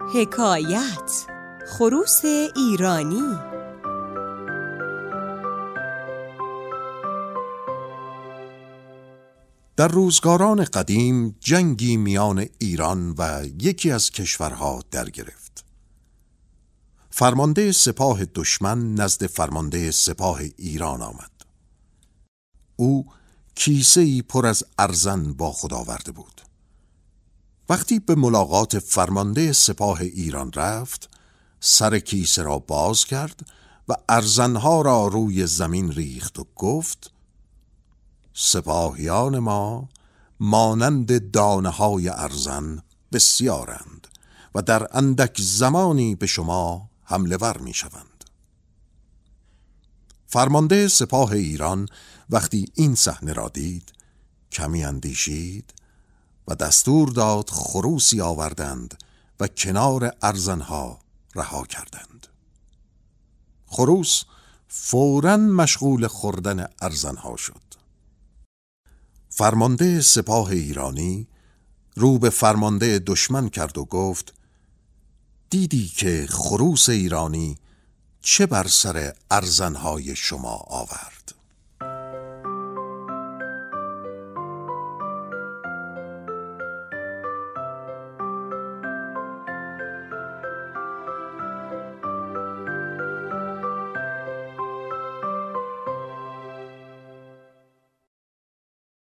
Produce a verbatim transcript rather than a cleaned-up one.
حکایت خروس ایرانی. در روزگاران قدیم جنگی میان ایران و یکی از کشورها در گرفت. فرمانده سپاه دشمن نزد فرمانده سپاه ایران آمد. او کیسه‌ای پر از ارزن با خود آورده بود. وقتی به ملاقات فرمانده سپاه ایران رفت، سر کیسه را باز کرد و ارزنها را روی زمین ریخت و گفت: سپاهیان ما مانند دانه های ارزن بسیارند و در اندک زمانی به شما حمله ور می شوند. فرمانده سپاه ایران وقتی این صحنه را دید کمی اندیشید و دستور داد خروسی آوردند و کنار ارزنها رها کردند. خروس فوراً مشغول خوردن ارزنها شد. فرمانده سپاه ایرانی رو به فرمانده دشمن کرد و گفت: دیدی که خروس ایرانی چه بر سر ارزنهای شما آورد؟